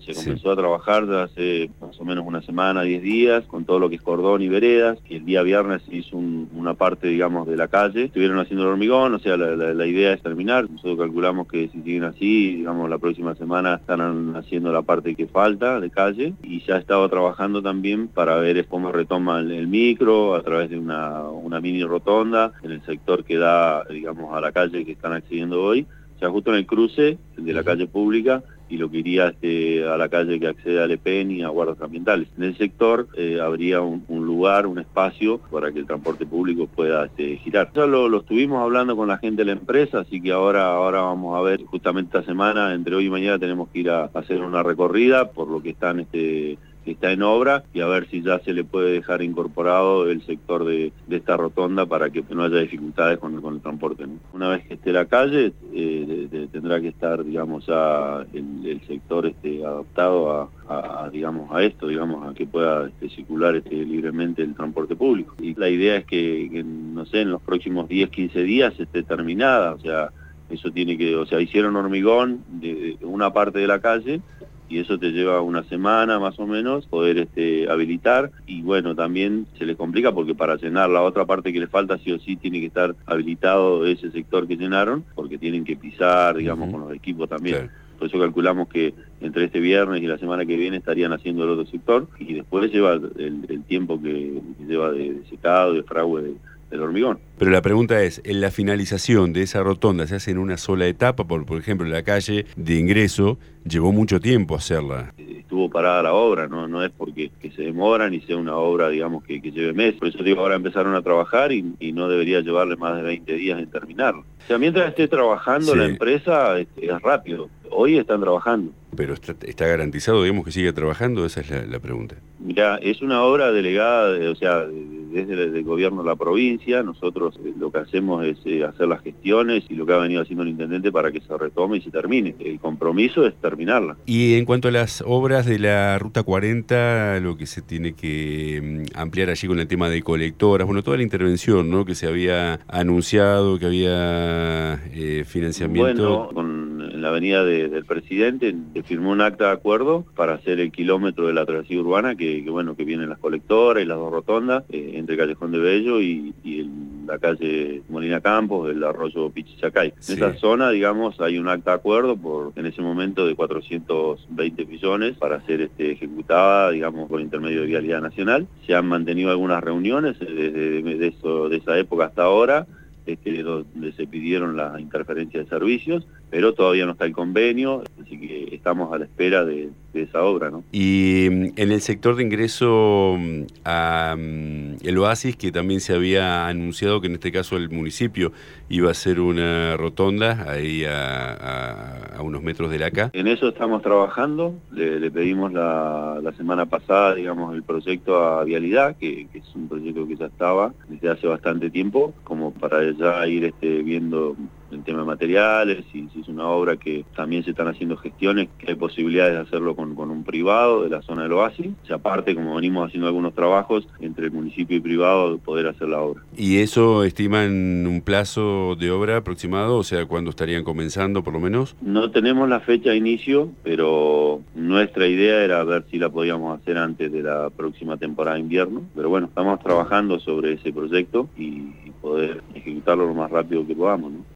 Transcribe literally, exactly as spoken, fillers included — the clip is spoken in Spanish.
Se Sí. comenzó a trabajar desde hace más o menos una semana, diez días, con todo lo que es cordón y veredas, y el día viernes se hizo un, una parte, digamos, de la calle. Estuvieron haciendo el hormigón, o sea, la, la, la idea es terminar. Nosotros calculamos que si siguen así, digamos, la próxima semana estarán haciendo la parte que falta de calle, y ya estaba trabajando también para ver cómo retoma el, el micro a través de una, una mini rotonda en el sector que da, digamos, a la calle que están accediendo hoy, o sea, justo en el cruce de la calle pública y lo que iría este, a la calle que accede a Le Pen y a guardas ambientales. En el sector eh, habría un, un lugar, un espacio para que el transporte público pueda este, girar. Ya lo, lo estuvimos hablando con la gente de la empresa, así que ahora, ahora vamos a ver, justamente esta semana, entre hoy y mañana tenemos que ir a, a hacer una recorrida por lo que están este, que está en obra y a ver si ya se le puede dejar incorporado el sector de, de esta rotonda para que no haya dificultades con, con el transporte, ¿no? Una vez que esté la calle, eh, de, de, tendrá que estar, digamos, ya el, el sector este, adaptado a, a, a, digamos, a esto, digamos, a que pueda este, circular este, libremente el transporte público. Y la idea es que, que, no sé, en los próximos diez, quince días esté terminada, o sea, eso tiene que, o sea, hicieron hormigón de, de una parte de la calle, y eso te lleva una semana más o menos poder este, habilitar, y bueno, también se les complica porque para llenar la otra parte que les falta sí o sí tiene que estar habilitado ese sector que llenaron, porque tienen que pisar, digamos, uh-huh. con los equipos también. Claro. Por eso calculamos que entre este viernes y la semana que viene estarían haciendo el otro sector, y después lleva el, el tiempo que, que lleva de, de secado, de fragüe de, del hormigón. Pero la pregunta es, ¿en la finalización de esa rotonda se hace en una sola etapa? Por, por ejemplo, la calle de ingreso llevó mucho tiempo hacerla. Estuvo parada la obra, no no es porque que se demoran y sea una obra, digamos, que, que lleve meses. Por eso digo, ahora empezaron a trabajar y, y no debería llevarle más de veinte días en terminarlo. O sea, mientras esté trabajando sí. la empresa, este, es rápido. Hoy están trabajando. Pero está, está garantizado, digamos, que sigue trabajando, esa es la, la pregunta. Mirá, es una obra delegada, de, o sea, desde el, el gobierno de la provincia. Nosotros eh, lo que hacemos es eh, hacer las gestiones y lo que ha venido haciendo el intendente para que se retome y se termine. El compromiso es terminarla. Y en cuanto a las obras de la Ruta cuarenta, lo que se tiene que ampliar allí con el tema de colectoras, bueno, toda la intervención, ¿no?, que se había anunciado, que había eh, financiamiento. Bueno, con en la avenida de, del presidente se firmó un acta de acuerdo para hacer el kilómetro de la travesía urbana, que, que bueno, que vienen las colectoras y las dos rotondas, eh, entre Callejón de Bello y, y el, la calle Molina Campos, el arroyo Pichichacay. Sí. En esa zona, digamos, hay un acta de acuerdo por, en ese momento, de cuatrocientos veinte millones para ser este, ejecutada, digamos, por intermedio de Vialidad Nacional. Se han mantenido algunas reuniones desde de, de, eso, de esa época hasta ahora, este, donde se pidieron la interferencia de servicios, pero todavía no está el convenio, así que estamos a la espera de, de esa obra, ¿no? Y en el sector de ingreso a el Oasis, que también se había anunciado que en este caso el municipio iba a hacer una rotonda ahí a, a, a unos metros de la acá. En eso estamos trabajando, le, le pedimos la, la semana pasada, digamos, el proyecto a Vialidad, que, que es un proyecto que ya estaba desde hace bastante tiempo, como para ya ir este, viendo el tema de materiales, y si es una obra que también se están haciendo gestiones, que hay posibilidades de hacerlo con, con un privado de la zona del Oasis, y aparte, como venimos haciendo algunos trabajos entre el municipio y privado, de poder hacer la obra. ¿Y eso estiman un plazo de obra aproximado? O sea, ¿cuándo estarían comenzando, por lo menos? No tenemos la fecha de inicio, pero nuestra idea era ver si la podíamos hacer antes de la próxima temporada de invierno, pero bueno, estamos trabajando sobre ese proyecto y poder ejecutarlo lo más rápido que podamos, ¿no?